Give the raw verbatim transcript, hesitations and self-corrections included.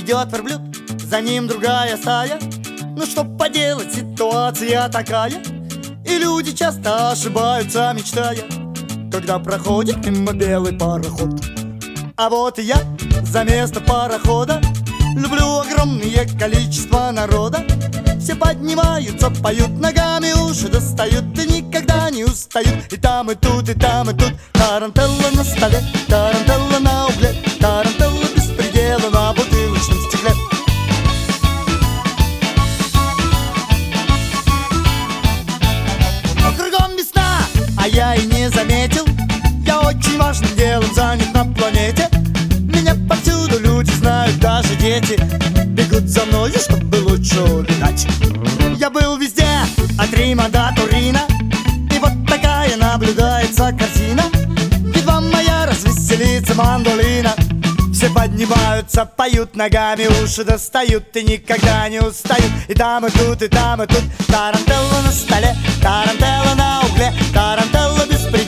идет верблюд, за ним другая стая. Ну что поделать, ситуация такая. И люди часто ошибаются, мечтая, когда проходит мимо белый пароход. А вот и я за место парохода. Люблю огромное количество народа. Все поднимаются, поют, ногами уши достают и никогда не устают. И там, и тут, и там, и тут тарантелла на столе, тарантелла на угле, тарантелла без предела на бутылочном стекле. Кругом весна, а я и не заметил. Я очень важным делом занят на планете. Меня повсюду люди знают, даже дети бегут за мною, чтобы лучше улетать. Я был везде, от Рима до Турина, и вот такая наблюдается картина. Едва моя развеселится мандолина. Все поднимаются, поют, ногами уши достают и никогда не устают. И там, и тут, и там, и тут тарантелла на столе, тарантелла на угле, тарантелла без предела.